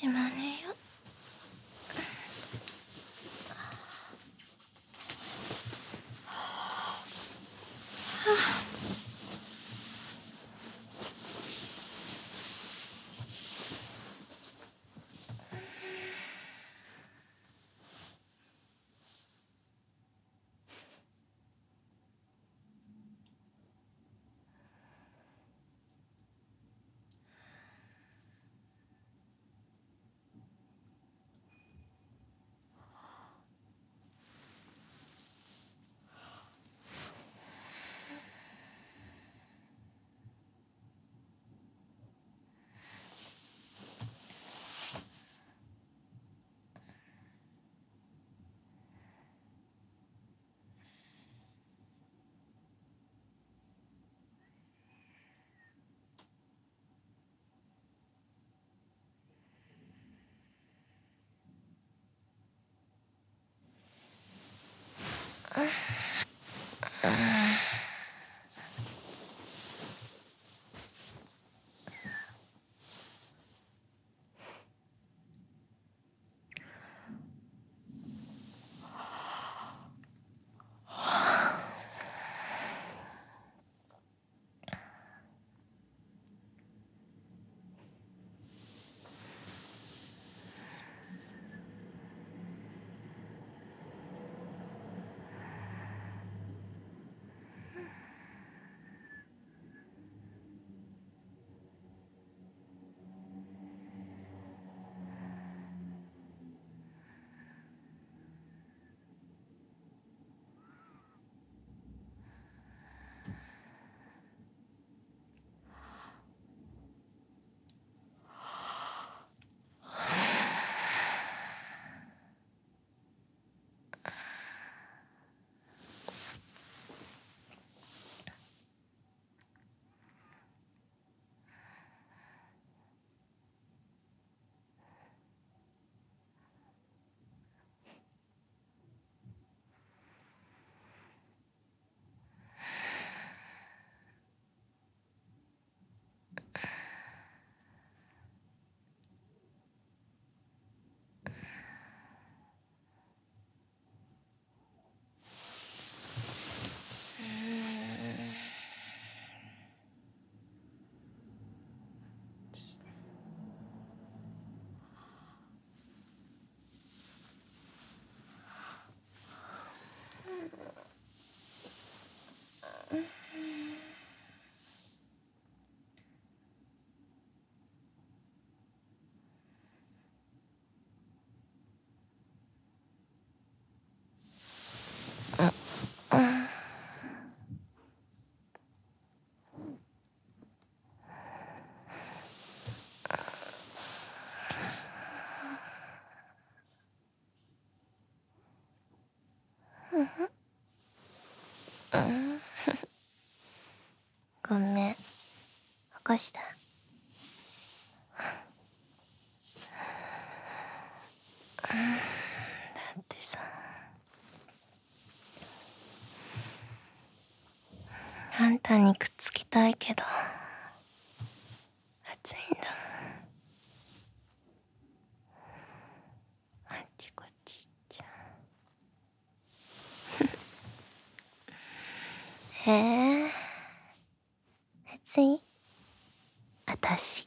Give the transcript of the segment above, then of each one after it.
しまねえよ。ごめん、起こした。だってさ、あんたにくっつきたいけど暑いんだもん。あっちこっち行っちゃう。暑い？あたし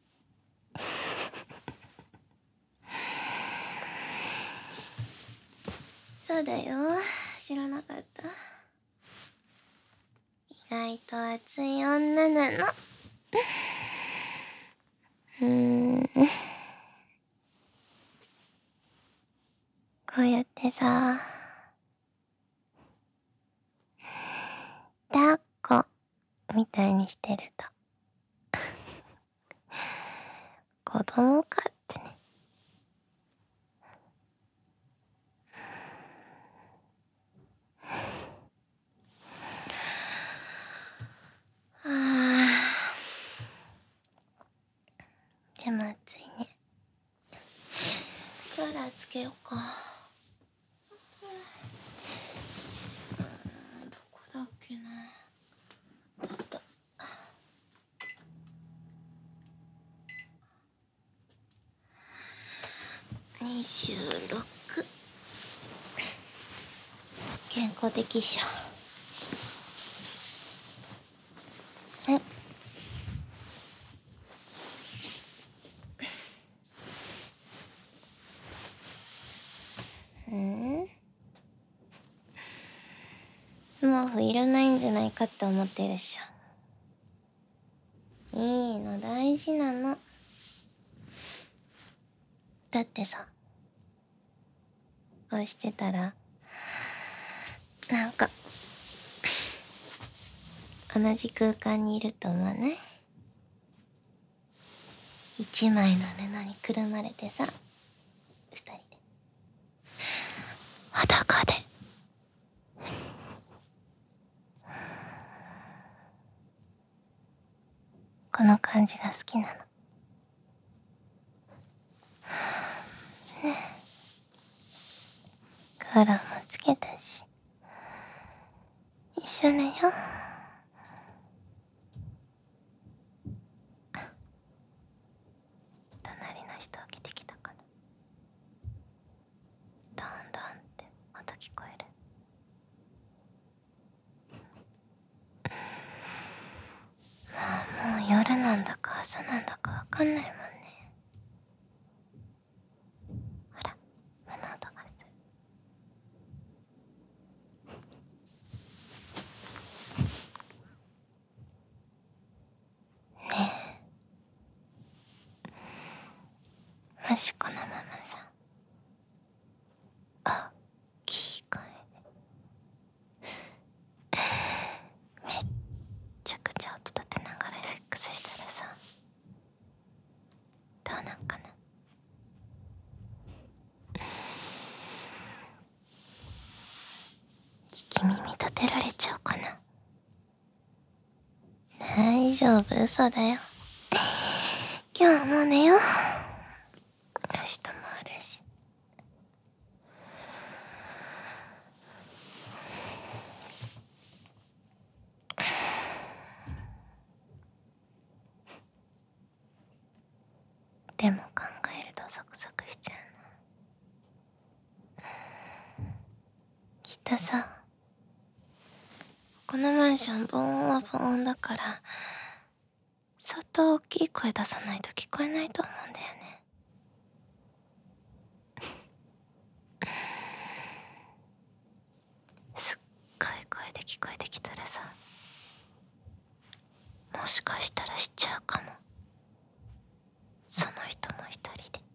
そうだよ、知らなかった？意外と熱い女なの。こうやってさ、抱っこみたいにしてると子供かってね。でも暑いね。クーラーつけようか。どこだっけな。あった。 収録健康的っしょ。はい。毛布いらないんじゃないかって思ってるっしょ。いいの、大事なの。だってさ、こうしてたらなんか同じ空間にいると思わない？一枚の布にくるまれてさ、二人で裸でこの感じが好きなの。ね、クーラーもつけたし一緒だよ。隣の人起きてきたかな。ドンドンって音聞こえる。もう夜なんだか朝なんだかわかんないもんね。ほら、目の音がする。ねえ、もしこのままさ、おっきい声でめっちゃくちゃ音立てながらセックスしたらさ、どうなんかな。聞き耳立てられちゃうかな。大丈夫、嘘だよ。今日はもう寝よう。明日もあるし。でも考えるとゾクゾクしちゃうな。きっとさ、このマンション防音は防音だから相当大きい声出さないと聞こえないと思うんだよね。すっごい声で聞こえてきたらさ、もしかしたらしちゃうかも。その人も一人で。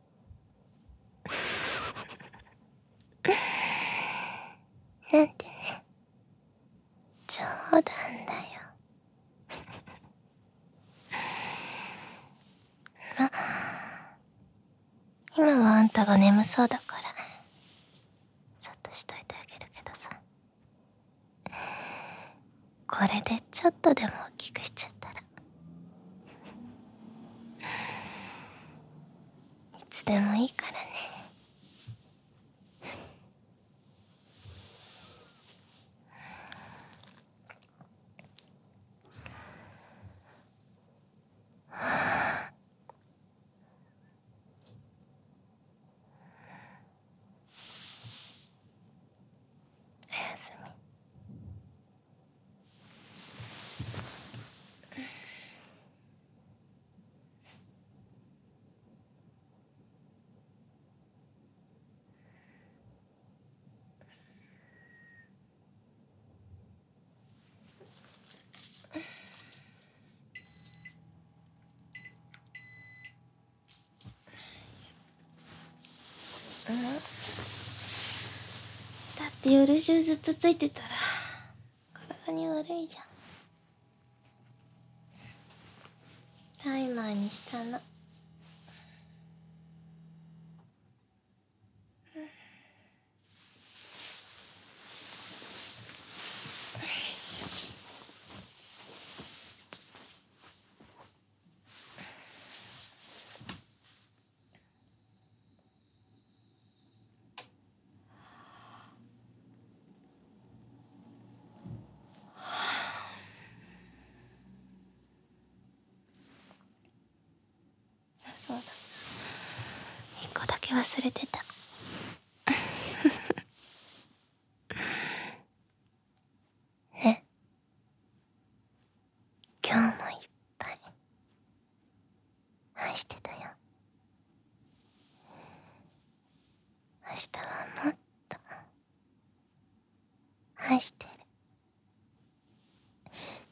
なんてね、冗談だよ。ま、今はあんたが眠そうだからそっとしといてあげるけどさ、これでちょっとでも大きくしちゃったらいつでもいいからね。おやすみ。だって夜中ずっとついてたら体に悪いじゃん。タイマーにしたの。 忘れてた。ね、今日もいっぱい愛してたよ。明日はもっと愛してる。